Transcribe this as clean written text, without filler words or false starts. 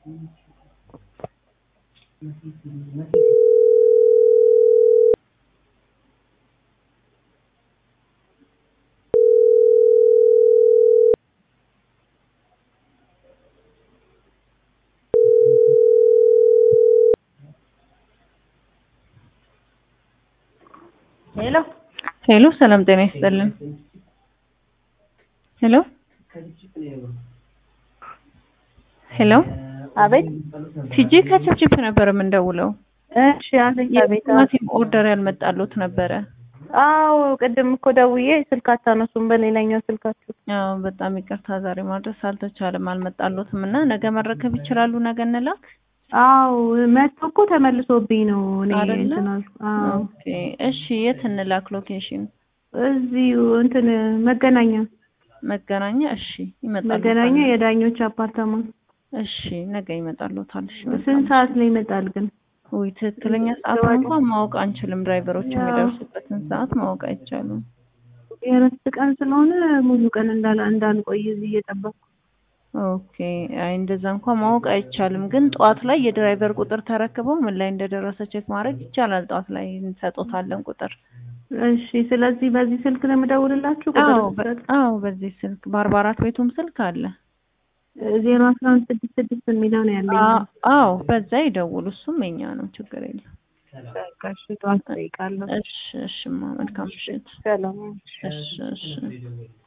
ሄሎ ሰላም ጤና ይስጥልን። ሄሎ ሄሎ አቤት። ቲጂ ከችፕችፕ ነበር የምንደውለው። እሺ አለኝ። አቤት። የቲማቲም ኦርደር ያልመጣሉት ነበረ። አዎ ቅድም እኮ ደውዬ ስልክ አታነሱም በሌላኛው ስልካችሁ። አዎ በጣም ይቅርታ ዛሬ ማድረስ አልተቻለም፣ አልመጣሉትም እና ነገ መረከብ ይችላሉ? ነገ እንላክ? አዎ መጥቶ እኮ ተመልሶብኝ ነው እኔ አይደለ? እንትን አልኩ። አዎ ኦኬ እሺ፣ የት እንላክ ሎኬሽን? እዚሁ እንትን መገናኛ እሺ ይመጣሉ። መገናኛ የዳኞች አፓርታማ። እሺ ነገ ይመጣሉታል። እሺ ስንት ሰዓት ላይ ይመጣል ግን? ወይ ትክክለኛ ሰዓት እንኳን ማወቅ አንችልም። ድራይቨሮች የሚደርሱበትን ሰዓት ማወቅ አይቻልም። የእረፍት ቀን ስለሆነ ሙሉ ቀን እንዳልቆይ እዚህ እየጠበቅኩ። ኦኬ አይ እንደዛ እንኳን ማወቅ አይቻልም። ግን ጠዋት ላይ የድራይቨር ቁጥር ተረክበው ምን ላይ እንደደረሰ ቼክ ማድረግ ይቻላል። ጠዋት ላይ እንሰጦታለን ቁጥር። እሺ ስለዚህ በዚህ ስልክ ነው የምደውልላችሁ? አዎ በዚህ ስልክ በ44 ቤቱም ስልክ አለ። 01166 የሚለው ነው ያለኝ። አዎ በዛ ይደውሉ፣ እሱም የኛ ነው፣ ችግር የለም። በቃ እሺ ጠዋት እጠይቃለሁ። እሺ እሺማ መልካም ምሽት። ሰላም። እሺ እሺ